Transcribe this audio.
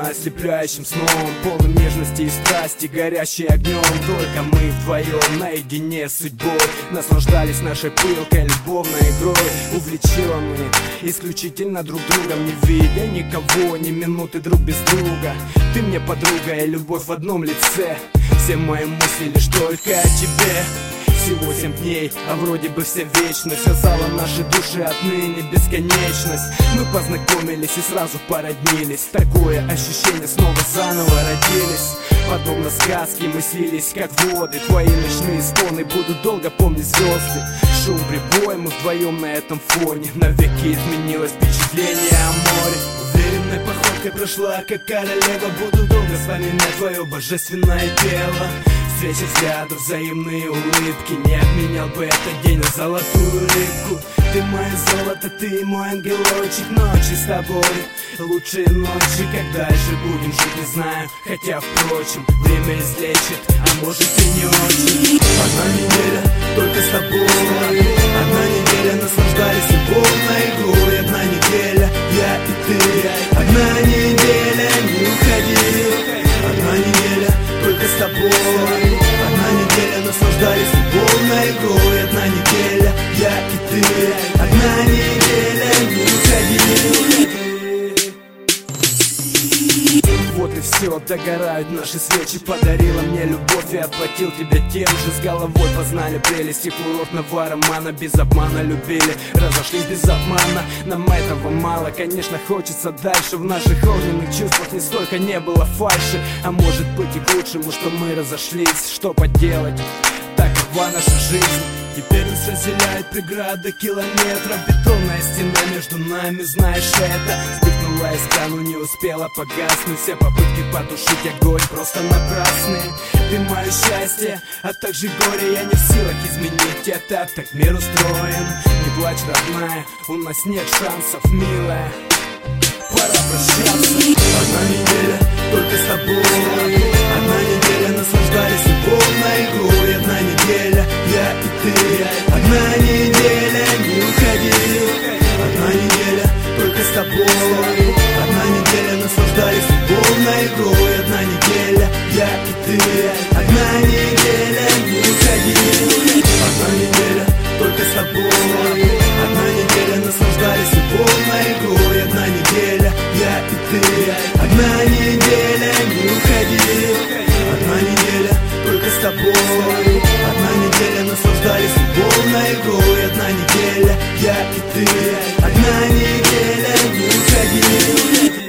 ослепляющим сном, полным нежности и страсти, горящей огнем. Только мы вдвоем наедине с судьбой наслаждались нашей пылкой любовной игрой. Увлеченные исключительно друг другом, не видя никого, ни минуты друг без друга. Ты мне подруга и любовь в одном лице. Все мои мысли лишь только о тебе. Всего 7 дней, а вроде бы вся вечность связала наши души, отныне бесконечность. Мы познакомились и сразу породнились. Такое ощущение, снова заново родились. Подобно сказке мы слились как воды. Твои ночные стоны будут долго помнить звезды. Шум прибоя, мы вдвоем на этом фоне. Навеки изменилось впечатление о море. Уверенной походкой прошла, как королева. Буду долго вспоминать твое божественное тело. Встречи взглядов, взаимные улыбки. Не обменял бы этот день на золотую рыбку. Ты мое золото, ты мой ангелочек. Ночи с тобой, лучшие ночи. Как дальше будем жить, не знаю. Хотя, впрочем, время излечит, а может и не очень. Одна неделя только с тобой. Одна неделя наслаждались любовной игрой. Одна неделя, я и ты. Одна неделя, не уходи. Одна неделя только с тобой. Одна неделя наслаждались любовной игрой. Одна неделя, я и ты. Одна неделя, не уходи. Вот и все, догорают наши свечи. Подарила мне любовь и отплатил тебя тем же. С головой познали прелести курортного романа. Без обмана любили, разошлись без обмана. Нам этого мало, конечно, хочется дальше. В наших огненных чувствах нисколько не было фальши. А может быть и к лучшему, что мы разошлись. Что поделать, такова наша жизнь. Теперь нас разделяет преграда километров. Бетонная стена между нами, знаешь это. Вспыхнула искра, но не успела погаснуть. Все попытки потушить огонь просто напрасные. Ты мое счастье, а также горе. Я не в силах изменить это, так мир устроен. Не плачь, родная, у нас нет шансов, милая. Пора прощаться. Одна неделя только с тобой. Одна неделя наслаждались любовной игрой. Одна неделя, я и ты. Одна неделя, не уходи. Одна неделя только с тобой. Одна неделя наслаждались любовной игрой. Одна неделя, я и ты. Одна неделя, не уходи. Одна неделя только с тобой. Одна неделя наслаждались любовной игрой. Одна неделя, я и ты. Одна неделя, не уходи. Одна неделя только с тобой. Одна неделя наслаждались любовной игрой. Одна неделя, я и ты. Одна неделя, не уходи.